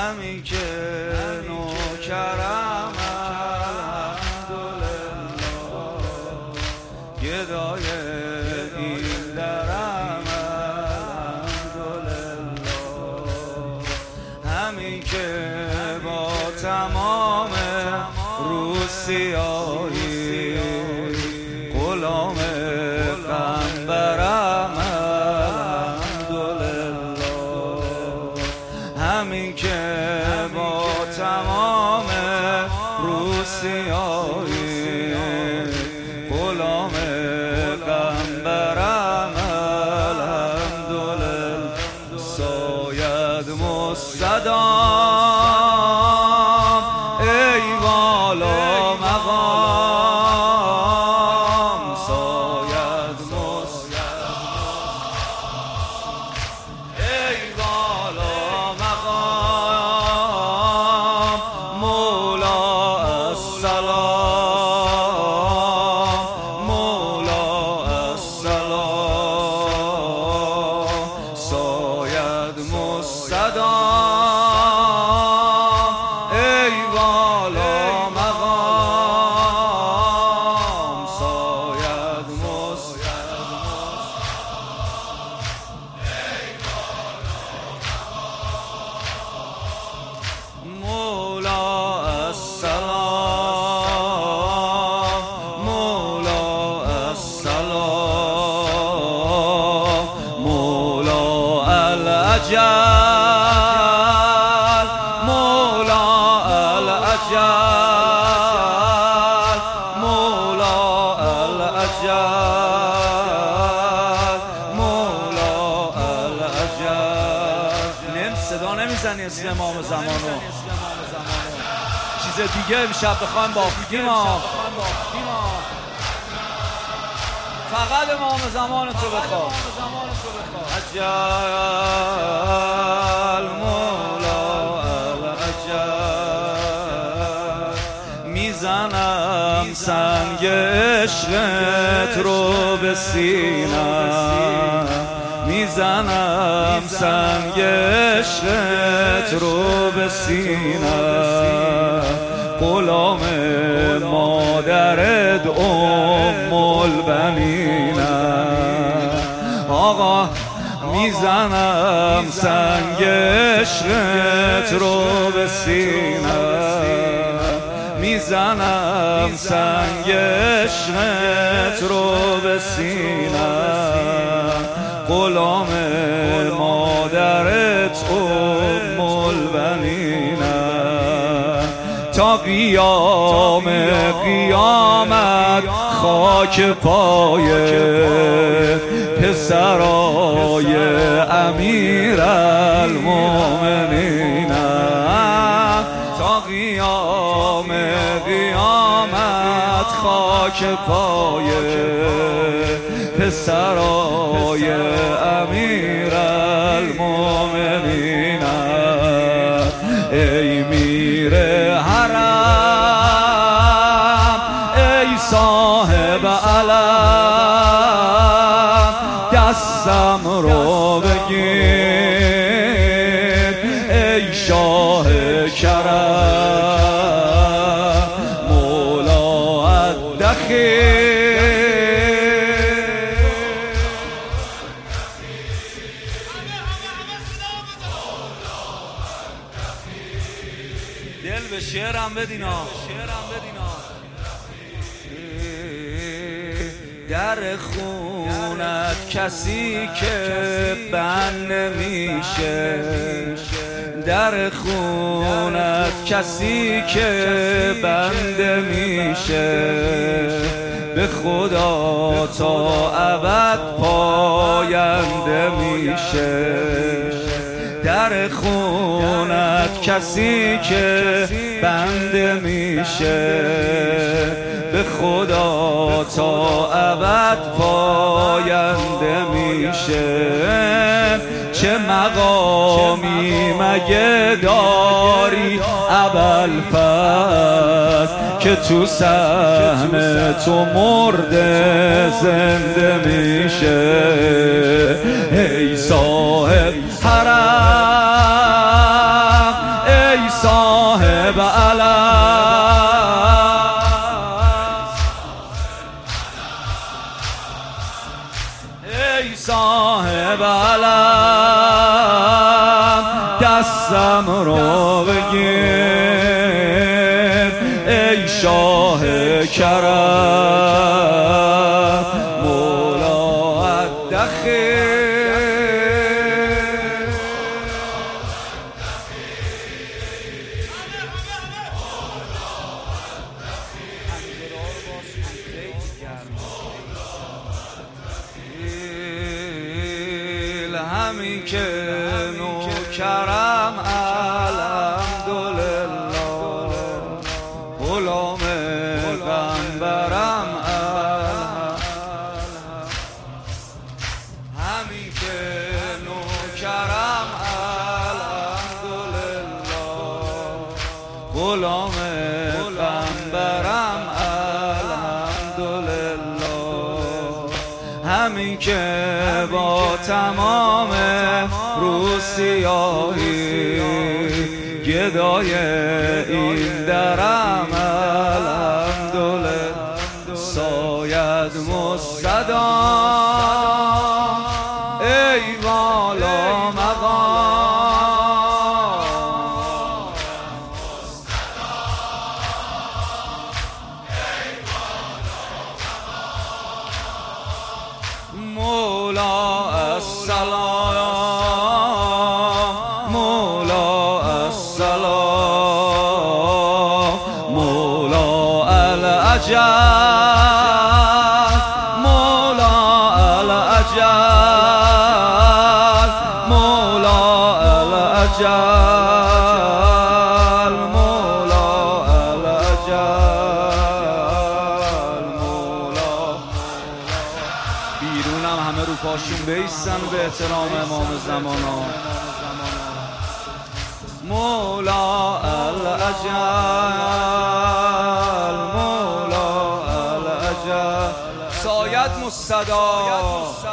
همین که نوکرم الحمدلله، گدای این درم الحمدلله، همین که با تمام روسیایی غلام قنبرم الحمدلله، همین که با تمام روسیایی غلام قنبرم الحمدلله، ساید مصدام ای والا مقام، ساید مصدام ای والا مقام، مولا السلام، مولا السلام، ساید مصدام ای والا مقام، ساید مولا السلام، مولا السلام، مولا الاجل، مولا الاجل، مولا الاجل، مولا الاجل. صدا نمیزنی اسم امام زمانو، چیز دیگه امشب بخوایم بافتیم ها، فقط امام زمان تو بخواه. اجل مولا الاجل، میزنم سنگ عشقت رو به سینم، میزنم سنگ عشقت رو به سینم، غلام مادرت ام البنینم، آقا میزنم سنگ عشقت رو به سینم، میزنم سنگ عشقت رو به سینم، غلام مادرت ام البنینم، تا قیام قیامت خاک پای پسرای امیر المؤمنینم، تا قیام قیامت خاک پای پسرای امیر المؤمنینم، ای میر حرم، ای صاحب علم، دستم رو بگیر ای شاه کرم، مولا الدخیل. دل به شعرم بدینا، در خونت کسی که بند نمیشه، در خونت کسی که بند میشه، به خدا تا ابد پاینده میشه، در خونت کسی که بنده میشه، به خدا تا ابد پاینده میشه، چه مقامی مگه داری ابوالفضل که تو صحن تو مرده زنده میشه، ای صاحب حرم، دم رو بگیر ای شاه کرم مولا الدخیل. همین که نوکرم الحمدلله غلام پیغمبرم همین که نوکرم الحمدلله غلام پیغمبرم الحمدلله همین که با تمام روسیاهی گدای این درم الحمدلله ساید مصدام ای والا مقام مولا السلام مولا السلام مولا الأجل مولا الأجل مولا الأجل مولا الأجل مولا. بیرونم همه رو پاشون بیستن به احترام امام زمانا مولا الاجل مولا الاجل ساید مصطدا